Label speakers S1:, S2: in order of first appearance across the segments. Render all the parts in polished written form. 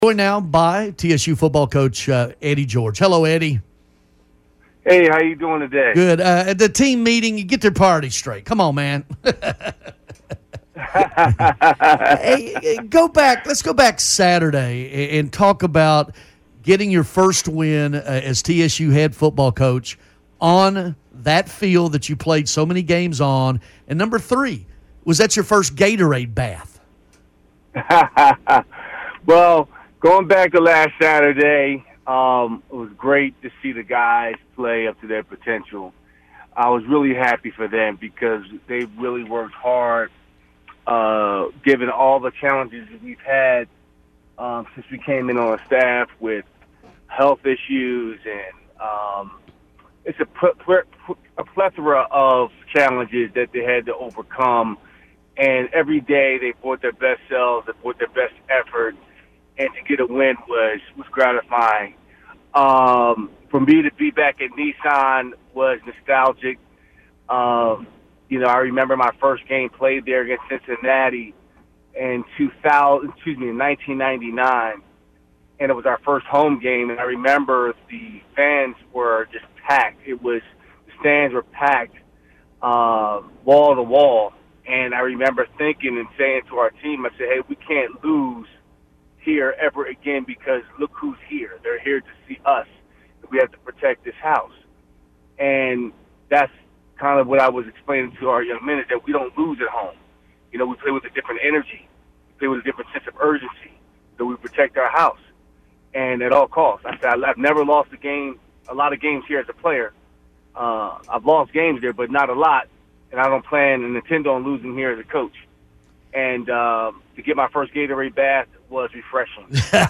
S1: Joined now by TSU football coach Eddie George. Hello, Eddie.
S2: Hey, how you doing today?
S1: Good. At the team meeting, you get their priorities straight. Come on, man. Hey, go back. Let's go back Saturday and talk about getting your first win as TSU head football coach on that field that you played so many games on. And number 3, was that your first Gatorade bath?
S2: Well, going back to last Saturday, it was great to see the guys play up to their potential. I was really happy for them because they really worked hard, given all the challenges that we've had since we came in on staff with health issues and it's a plethora of challenges that they had to overcome. And every day they brought their best selves, they brought their best effort, and to get a win was gratifying. For me to be back at Nissan was nostalgic. I remember my first game played there against Cincinnati in 1999, and it was our first home game. And I remember the fans were just packed. The stands were packed, wall to wall. And I remember thinking and saying to our team, I said, hey, we can't lose here ever again because look who's here. They're here to see us. We have to protect this house. And that's kind of what I was explaining to our young men, is that we don't lose at home. We play with a different energy. We play with a different sense of urgency. So we protect our house. And at all costs. I said, I've never lost a lot of games here as a player. I've lost games there, but not a lot. And I don't plan and intend on losing here as a coach. And to get my first Gatorade bath was refreshing.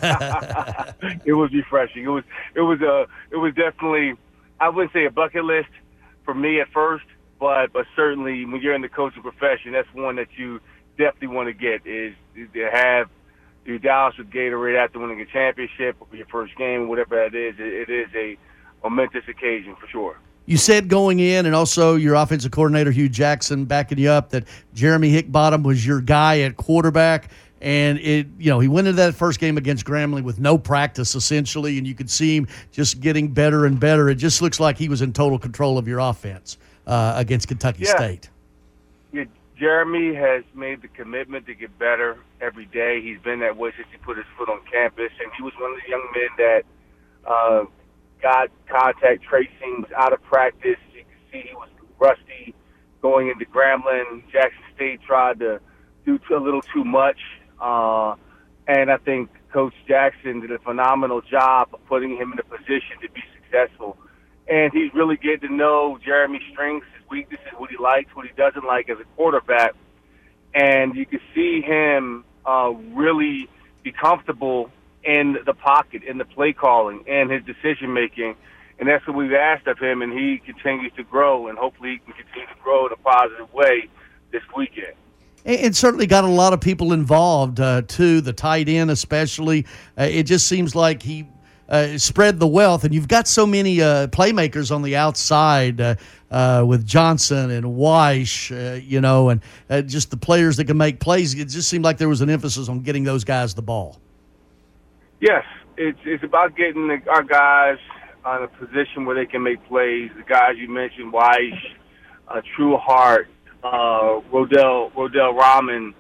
S2: It was refreshing. It was definitely, I wouldn't say a bucket list for me at first, but certainly when you're in the coaching profession, that's one that you definitely want to get, is to have your douse with Gatorade after winning a championship or your first game, whatever that is. It is a momentous occasion for sure.
S1: You said going in, and also your offensive coordinator, Hugh Jackson, backing you up, that Jeremy Hickbottom was your guy at quarterback. And he went into that first game against Grambling with no practice, essentially, and you could see him just getting better and better. It just looks like he was in total control of your offense against Kentucky State. Yeah,
S2: Jeremy has made the commitment to get better every day. He's been that way since he put his foot on campus, and he was one of the young men that got contact tracing, was out of practice. You can see he was rusty going into Grambling. Jackson State tried to do a little too much. And I think Coach Jackson did a phenomenal job of putting him in a position to be successful. And he's really getting to know Jeremy's strengths, his weaknesses, what he likes, what he doesn't like as a quarterback. And you can see him really be comfortable in the pocket, in the play calling, and his decision-making. And that's what we've asked of him, and he continues to grow, and hopefully he can continue to grow in a positive way this weekend.
S1: And certainly got a lot of people involved, too, the tight end especially. It just seems like he spread the wealth, and you've got so many playmakers on the outside with Johnson and Weish, and just the players that can make plays. It just seemed like there was an emphasis on getting those guys the ball.
S2: Yes, it's about getting our guys in a position where they can make plays. The guys you mentioned, Weish, True Hart, Rodell Rahman,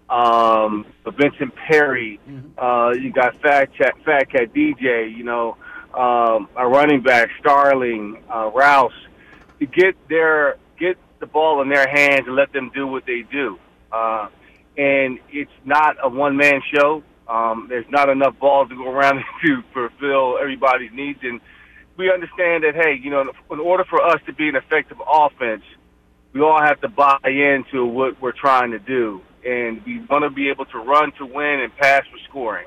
S2: Vincent Perry. You got Fat Cat DJ. Our running back Starling, Rouse. To get the ball in their hands and let them do what they do. And it's not a one-man show. There's not enough balls to go around to fulfill everybody's needs. And we understand that, hey, in order for us to be an effective offense, we all have to buy into what we're trying to do. And we want to be able to run to win and pass for scoring.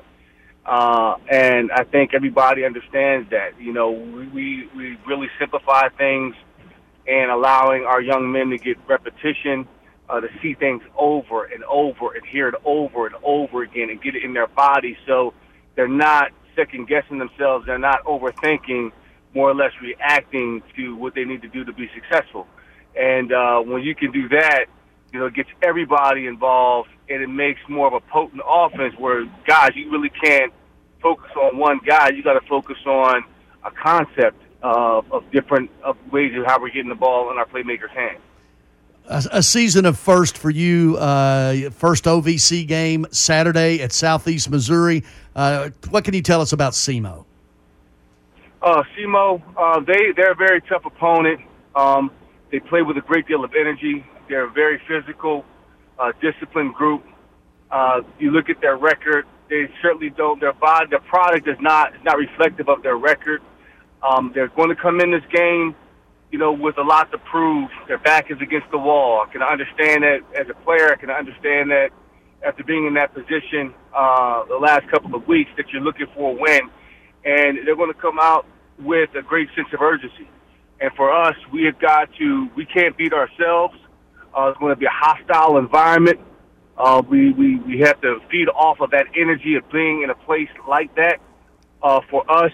S2: And I think everybody understands that. We really simplify things and allowing our young men to get repetition, to see things over and over and hear it over and over again and get it in their body so they're not second-guessing themselves. They're not overthinking, more or less reacting to what they need to do to be successful. And when you can do that, it gets everybody involved, and it makes more of a potent offense where, guys, you really can't focus on one guy. You got to focus on a concept of different ways of how we're getting the ball in our playmakers' hands.
S1: A season of first for you, first OVC game Saturday at Southeast Missouri. What can you tell us about SEMO?
S2: SEMO, they're a very tough opponent. They play with a great deal of energy. They're a very physical, disciplined group. You look at their record; they certainly don't. Their product is not reflective of their record. They're going to come in this game, with a lot to prove. Their back is against the wall. I can understand that as a player. I can understand that after being in that position the last couple of weeks that you're looking for a win. And they're going to come out with a great sense of urgency. And for us, we can't beat ourselves. It's going to be a hostile environment. We have to feed off of that energy of being in a place like that. For us,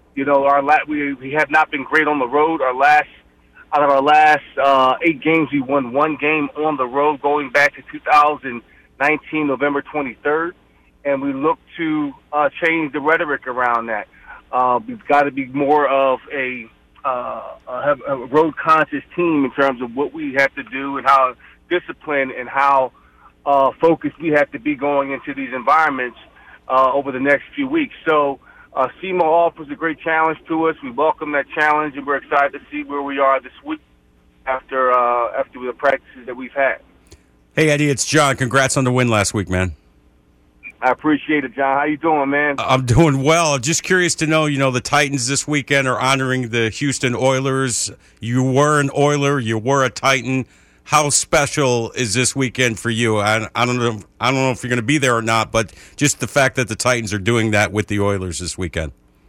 S2: we have not been great on the road. Out of our last 8 games, we won 1 game on the road going back to 2019, November 23rd. And we look to change the rhetoric around that. We've got to be more of a road-conscious team in terms of what we have to do and how disciplined and how focused we have to be going into these environments over the next few weeks. So SEMO offers a great challenge to us. We welcome that challenge, and we're excited to see where we are this week after the practices that we've had.
S3: Hey, Eddie, it's John. Congrats on the win last week, man.
S2: I appreciate it, John. How you doing, man?
S3: I'm doing well. Just curious to know, the Titans this weekend are honoring the Houston Oilers. You were an Oiler. You were a Titan. How special is this weekend for you? I don't know if you're going to be there or not, but just the fact that the Titans are doing that with the Oilers this weekend.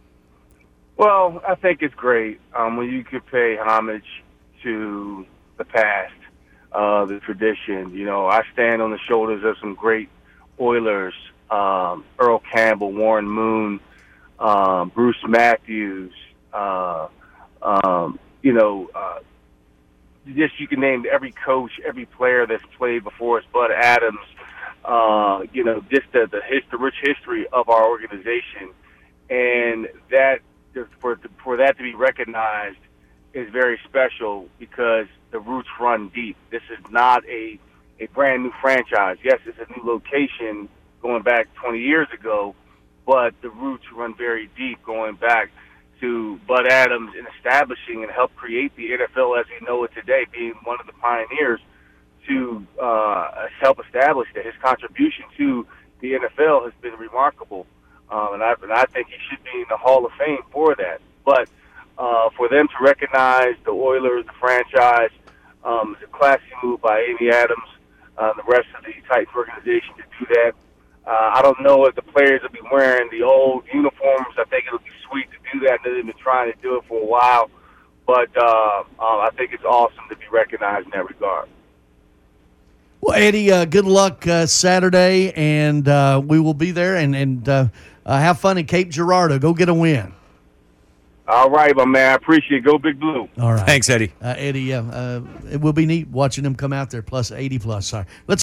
S2: Well, I think it's great when you can pay homage to the past, the tradition. I stand on the shoulders of some great Oilers. Earl Campbell, Warren Moon, Bruce Matthews, just you can name every coach, every player that's played before us, Bud Adams, just the rich history of our organization. And that for that to be recognized is very special because the roots run deep. This is not a brand new franchise. Yes, it's a new location going back 20 years ago, but the roots run very deep going back to Bud Adams in establishing and help create the NFL as we know it today, being one of the pioneers to help establish that. His contribution to the NFL has been remarkable, and I think he should be in the Hall of Fame for that. But for them to recognize the Oilers, the franchise, it's a classy move by Amy Adams, the rest of the Titans organization to do that. I don't know if the players will be wearing the old uniforms. I think it'll be sweet to do that. They've been trying to do it for a while. But I think it's awesome to be recognized in that regard.
S1: Well, Eddie, good luck Saturday, and we will be there. And have fun in Cape Girardeau. Go get a win.
S2: All right, my man. I appreciate it. Go Big Blue.
S3: All right. Thanks, Eddie.
S1: Eddie, it will be neat watching him come out there, plus 80 plus. Sorry. Let's